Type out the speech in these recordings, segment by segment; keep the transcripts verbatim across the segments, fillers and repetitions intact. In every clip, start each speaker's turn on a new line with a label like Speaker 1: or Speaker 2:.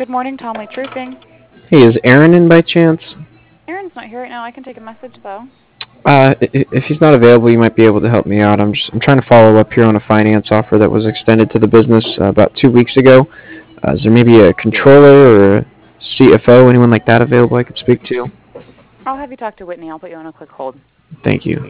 Speaker 1: Good morning, Tom Leach Roofing.
Speaker 2: Hey, is Aaron in by chance?
Speaker 1: Aaron's not here right now. I can take a message, though.
Speaker 2: Uh, i- if he's not available, you might be able to help me out. I'm just I'm trying to follow up here on a finance offer that was extended to the business uh, about two weeks ago. Uh, is there maybe a controller or a C F O, anyone like that available I could speak to?
Speaker 1: I'll have you talk to Whitney. I'll put you on a quick hold.
Speaker 2: Thank you.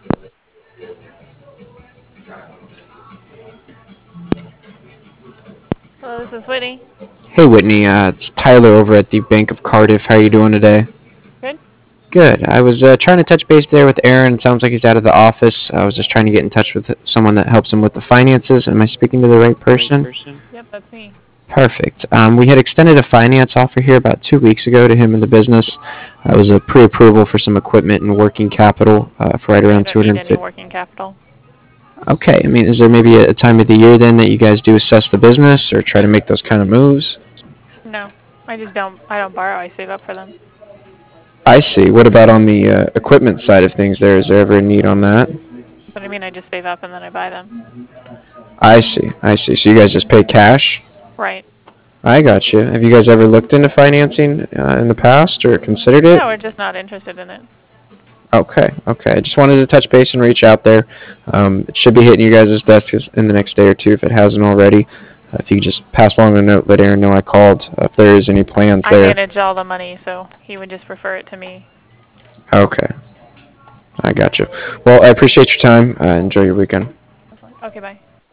Speaker 3: Hello, this is Whitney.
Speaker 2: Hey, Whitney. Uh, it's Tyler over at the Bank of Cardiff. How are you doing today?
Speaker 3: Good.
Speaker 2: Good. I was uh, trying to touch base there with Aaron. It sounds like he's out of the office. I was just trying to get in touch with someone that helps him with the finances. Am I speaking to the right person?
Speaker 3: Yep, that's me.
Speaker 2: Perfect. Um, we had extended a finance offer here about two weeks ago to him in the business. Uh, it was a pre-approval for some equipment and working capital uh, for right
Speaker 3: I
Speaker 2: around
Speaker 3: don't
Speaker 2: two
Speaker 3: need
Speaker 2: hundred
Speaker 3: any
Speaker 2: fifty.
Speaker 3: working capital.
Speaker 2: Okay. I mean, is there maybe a, a time of the year then that you guys do assess the business or try to make those kind of moves?
Speaker 3: No, I just don't. I don't borrow. I save up for them.
Speaker 2: I see. What about on the uh, equipment side of things? There is there ever a need on that?
Speaker 3: But I mean, I just save up and then I buy them.
Speaker 2: I see. I see. So you guys just pay cash?
Speaker 3: Right.
Speaker 2: I got you. Have you guys ever looked into financing uh, in the past or considered it?
Speaker 3: No, we're just not interested in it.
Speaker 2: Okay, okay. I just wanted to touch base and reach out there. Um, it should be hitting you guys' desks in the next day or two if it hasn't already. Uh, if you could just pass along a note, let Aaron know I called. Uh, if there is any plans
Speaker 3: I
Speaker 2: there.
Speaker 3: manage all the money, so he would just refer it to me.
Speaker 2: Okay, I got you. Well, I appreciate your time. Uh, enjoy your weekend.
Speaker 3: Okay, bye.